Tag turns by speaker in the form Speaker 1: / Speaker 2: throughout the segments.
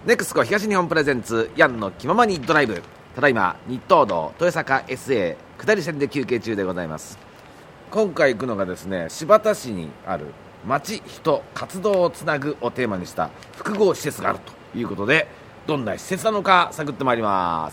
Speaker 1: ネクスコ東日本プレゼンツヤンの気ままにドライブ。ただいま日東道豊坂 SA 下り線で休憩中でございます。今回行くのがですね、新発田市にある町人活動をつなぐをテーマにした複合施設があるということで、どんな施設なのか探ってまいります。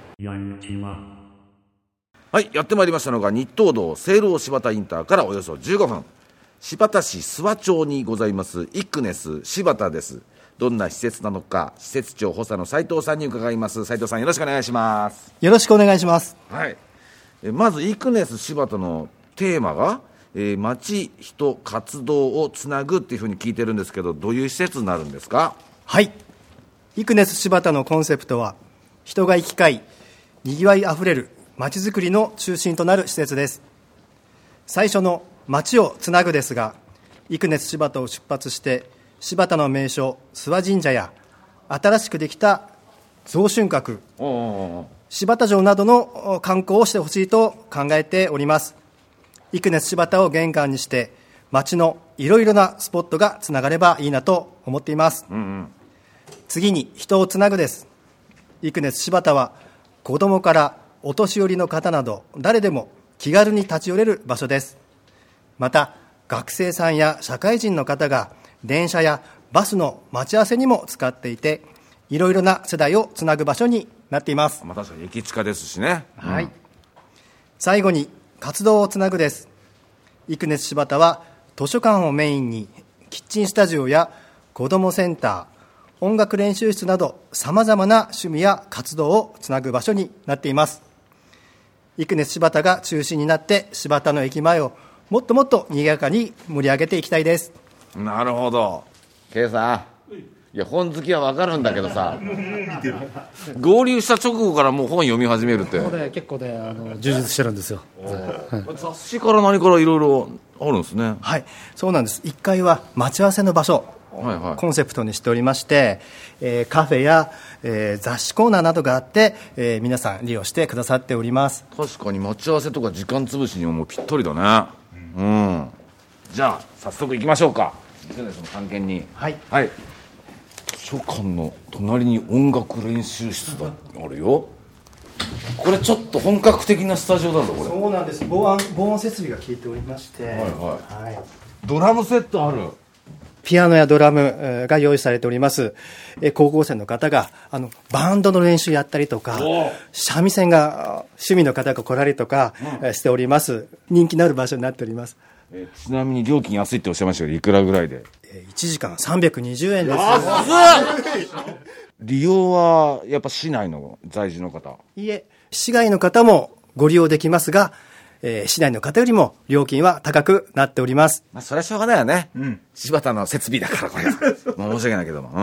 Speaker 1: はい、やってまいりましたのが日東道西楼新発田インターからおよそ15分、新発田市諏訪町にございますイクネス新発田です。どんな施設なのか、施設長補佐の斉藤さんに伺います。斉藤さん、よろしくお願いします。
Speaker 2: よろしくお願いします。
Speaker 1: はい、まずイクネス新発田のテーマが、町人活動をつなぐっていうふうに聞いてるんですけど、どういう施設になるんですか？
Speaker 2: はい、イクネス新発田のコンセプトは、人が行き交いにぎわいあふれる町づくりの中心となる施設です。最初の町をつなぐですが、イクネス新発田を出発して新発田の名所諏訪神社や新しくできた増春閣、新発田城などの観光をしてほしいと考えております。イクネス新発田を玄関にして町のいろいろなスポットがつながればいいなと思っています。次に人をつなぐです。イクネス新発田は子どもからお年寄りの方など誰でも気軽に立ち寄れる場所です。また学生さんや社会人の方が電車やバスの待ち合わせにも使っていて、いろいろな世代をつなぐ場所になっています。
Speaker 1: 確かに駅近ですしね。
Speaker 2: はい、最後に活動をつなぐです。イクネス新発田は図書館をメインにキッチンスタジオや子どもセンター、音楽練習室などさまざまな趣味や活動をつなぐ場所になっています。イクネス新発田が中心になって新発田の駅前をもっともっと賑やかに盛り上げていきたいです。
Speaker 1: なるほど。K さん、いや本好きは分かるんだけどさ合流した直後からもう本読み始めるって。
Speaker 3: これ結構ね、充実してるんですよ。
Speaker 1: 雑誌から何からいろいろあるんですね。
Speaker 2: はい、そうなんです。1階は待ち合わせの場所、コンセプトにしておりまして、カフェや、雑誌コーナーなどがあって、皆さん利用してくださっております。
Speaker 1: 確かに待ち合わせとか時間潰しにももうぴったりだね。じゃあ早速行きましょうか。イクネスの探検に。はい、図書館の隣に音楽練習室があるよ。これちょっと本格的なスタジオなんだこれ。
Speaker 2: そうなんです。防音設備が効いておりまして、
Speaker 1: ドラムセットある。
Speaker 2: ピアノやドラムが用意されております。高校生の方がバンドの練習やったりとか、三味線が趣味の方が来られとかしております。人気のある場所になっております。
Speaker 1: ちなみに料金安いっておっしゃいましたけど、いくらぐらいで
Speaker 2: ？1時間320円です。
Speaker 1: 利用はやっぱ市内の在住の方？
Speaker 2: いえ、市外の方もご利用できますが、市内の方よりも料金は高くなっております。
Speaker 1: それはしょうがないよね。新発田の設備だからこれ申し訳ないけども。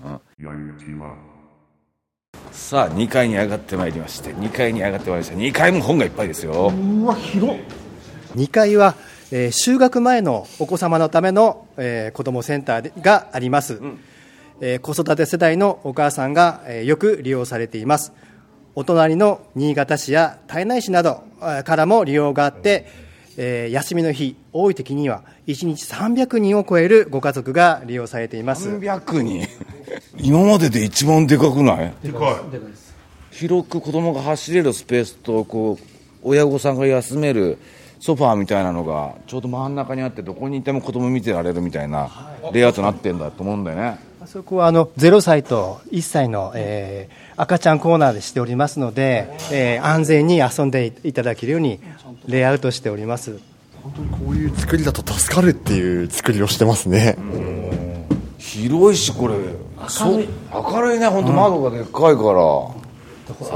Speaker 1: さあ2階に上がってまいりまして、2階も本がいっぱいですよ。
Speaker 2: うわ、広っ。2階は就学前のお子様のための、子どもセンターがあります。子育て世代のお母さんが、よく利用されています。お隣の新潟市や胎内市などからも利用があって、休みの日多い時には1日300人を超えるご家族が利用されています。
Speaker 1: 300人今までで一番でかくない？でかい。広く子供が走れるスペースと、こう親御さんが休めるソファーみたいなのがちょうど真ん中にあって、どこにいても子供見てられるみたいなレイアウトになってんだと思うんだよね。
Speaker 2: そこは0歳と1歳の、赤ちゃんコーナーでしておりますので、安全に遊んでいただけるようにレイアウトしております。
Speaker 4: 本当にこういう作りだと助かるっていう作りをしてますね。
Speaker 1: 広いし、これ明るいね。本当窓がでっかいから、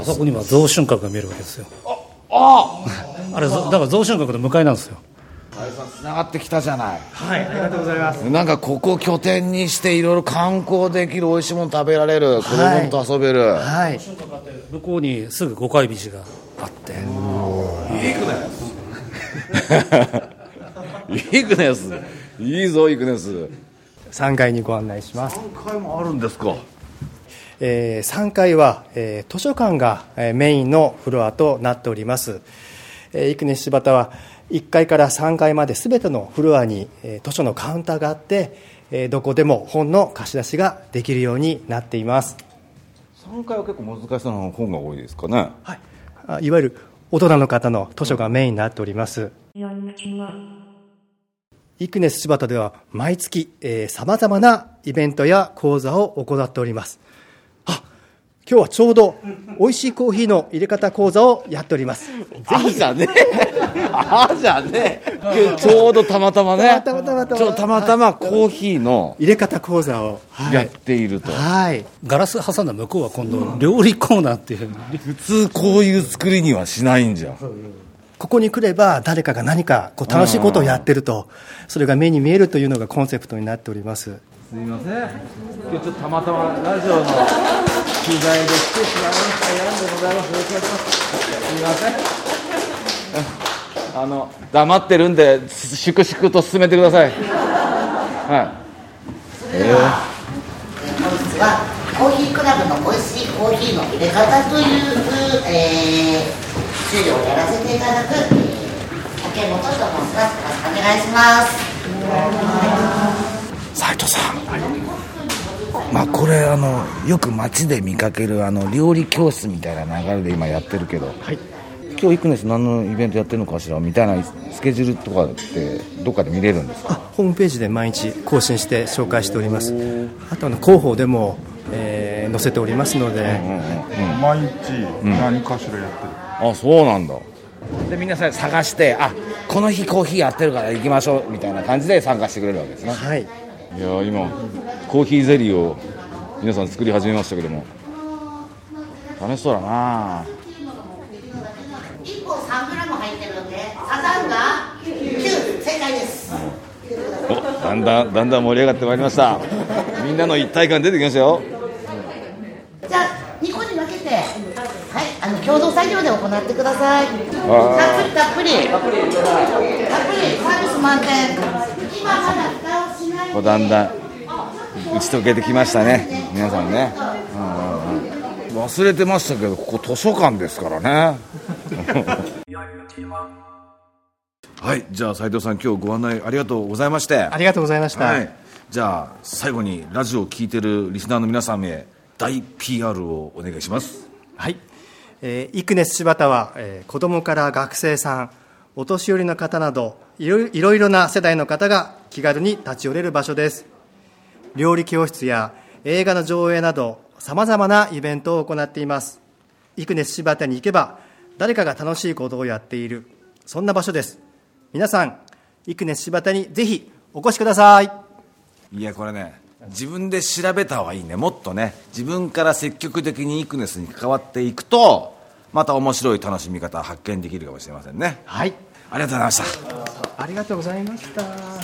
Speaker 3: あそこには増春閣が見えるわけですよ。あれだから増春閣の向かいなんですよ。
Speaker 1: つながってきたじゃない。
Speaker 2: はい、ありがとうございます。
Speaker 1: なんかここを拠点にしていろいろ観光できる、美味しいもの食べられる、子供と遊べる。
Speaker 3: 向こうにすぐ五回道があって、
Speaker 1: イクネスいいぞ。イクネス
Speaker 2: 3階にご案内します。
Speaker 1: 3階もあるんですか？
Speaker 2: 3階は、図書館がメインのフロアとなっております。イクネス新発田は1階から3階まで全てのフロアに図書のカウンターがあって、 どこでも本の貸し出しができるようになっています。
Speaker 1: 3階は結構難しそうな本が多いですかね。
Speaker 2: はい、いわゆる大人の方の図書がメインになっております。イクネス柴田では毎月さまざまなイベントや講座を行っております。今日はちょうど美味しいコーヒーの入れ方講座をやっております。ぜひ
Speaker 1: じゃね今日ちょうどたまたまねたまたまコーヒーの
Speaker 2: 入れ方講座を
Speaker 1: やっていると、
Speaker 3: ガラス挟んだ向こうは今度料理コーナーっていう、
Speaker 1: 普通こういう作りにはしないんじゃ。
Speaker 2: ここに来れば誰かが何か楽しいことをやってると、それが目に見えるというのがコンセプトになっております。
Speaker 1: すみません、今日ちょっとたまたまラジオの取材で来てしまいました。やんでございます。よろしくお願いします。すみません、黙ってるんで粛々と進めてください。
Speaker 5: 本日はコーヒークラブの美味しいコーヒーの入れ方という、資料をやらせていただく、竹本と申します。よろしくお願いします。
Speaker 1: 斉藤さん、これよく街で見かける料理教室みたいな流れで今やってるけど、今日イクネス何のイベントやってるのかしらみたいなスケジュールとかってどっかで見れるんですか？
Speaker 2: ホームページで毎日更新して紹介しております。あと広報でも、載せておりますので、
Speaker 4: 毎日何かしらやってる。
Speaker 1: そうなんだ。で皆さん探してこの日コーヒーやってるから行きましょうみたいな感じで参加してくれるわけですね。
Speaker 2: はい。
Speaker 1: いや今コーヒーゼリーを皆さん作り始めましたけども、楽しそうだな。
Speaker 5: 1本 3g 入ってるのでサザンが9、正解です。
Speaker 1: だんだん盛り上がってまいりました。みんなの一体感出てきましたよ。
Speaker 5: じゃあ2個に分けて、共同作業で行ってください。たっぷりサービス満点。今まだ蓋をしないで。
Speaker 1: だんだん打ち解けてきましたね、皆さんね。忘れてましたけど、ここ図書館ですからね。はい、じゃあ斉藤さん、今日ご案内ありがとうございまして。
Speaker 2: ありがとうございました。
Speaker 1: じゃあ最後にラジオを聞いているリスナーの皆さんへ大 PR をお願いします。
Speaker 2: はい、イクネス柴田は、子どもから学生さん、お年寄りの方などいろいろな世代の方が気軽に立ち寄れる場所です。料理教室や映画の上映などさまざまなイベントを行っています。イクネス柴田に行けば誰かが楽しいことをやっている、そんな場所です。皆さんイクネス柴田にぜひお越しください。
Speaker 1: いやこれね、自分で調べた方がいいね。もっとね、自分から積極的にイクネスに関わっていくとまた面白い楽しみ方を発見できるかもしれませんね。
Speaker 2: はい、
Speaker 1: ありがとうございました。
Speaker 2: ありがとうございました。